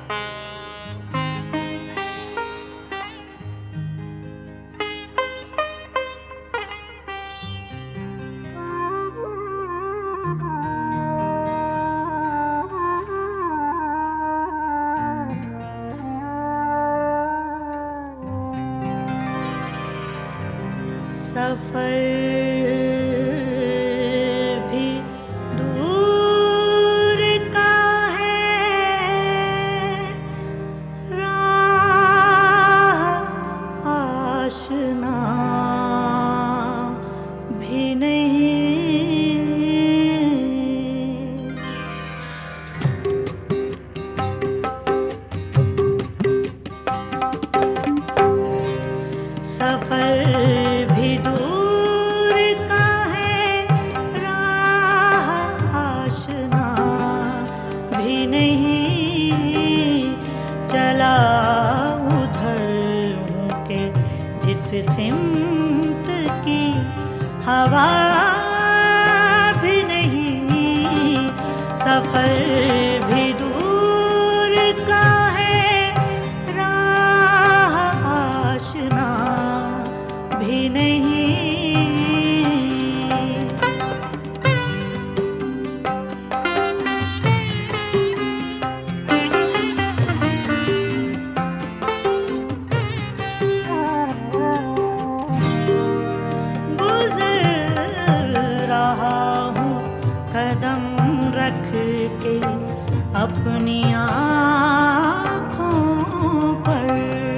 सफर भी दूर का है, राह आशना भी नहीं। सफर भी दूर का है, राह आशना भी नहीं। चला उधर हूँ के जिस सिमत की हवा भी नहीं। सफर भी दूर का है, राह आशना भी नहीं। कदम रख के अपनी आँखों पर,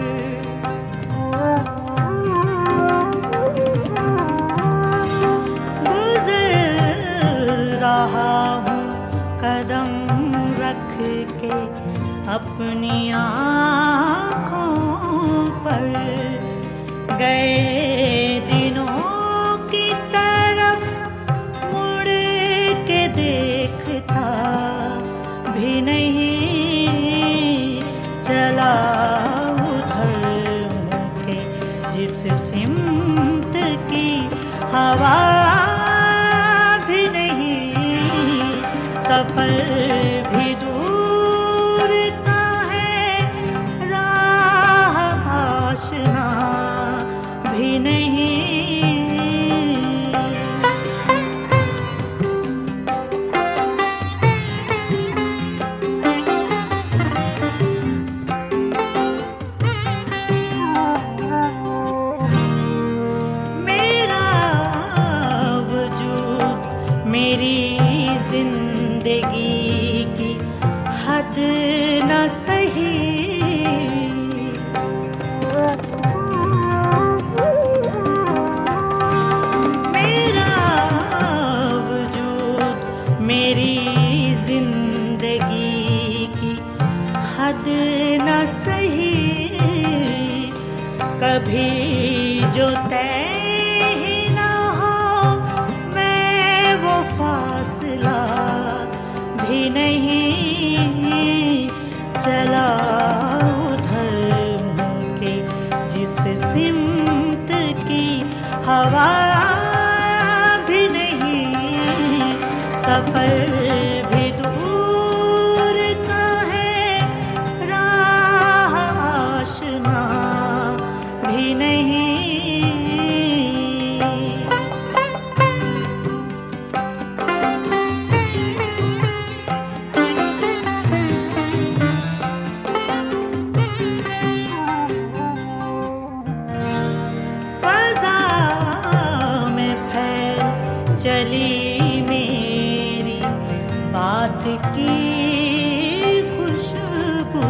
गुज़र रहा हूँ कदम रख के अपनी आँखों पर। गए दिनों की तरफ देखता भी नहीं। चला उधर के जिस सिमत की हवा भी नहीं। सफर भी दूर का है, राह आशना भी नहीं। मेरी जिंदगी की हद न सही, मेरा वजूद मेरी जिंदगी की हद न सही। कभी जो तय फासला भी नहीं। चला उधर हूँ के जिस सिमत की हवा भी नहीं। सफर भी दूर का है, राह आशना भी नहीं। चली मेरी बात की खुशबू,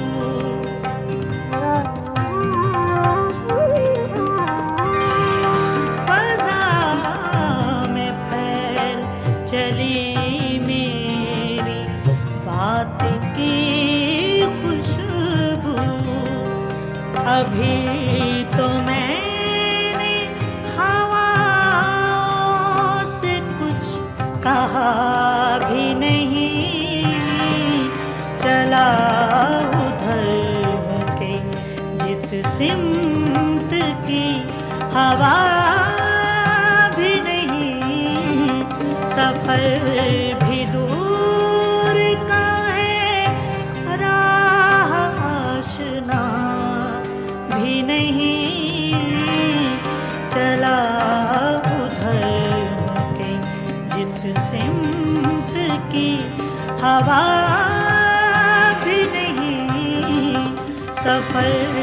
फज़ा में फैल चली मेरी बात की खुशबू। अभी तो मैंने हवाओं से कुछ कहा भी नहीं। चला उधर हूँ के जिस सिमत की हवा भी नहीं। सफर भी दूर का है, राह सफल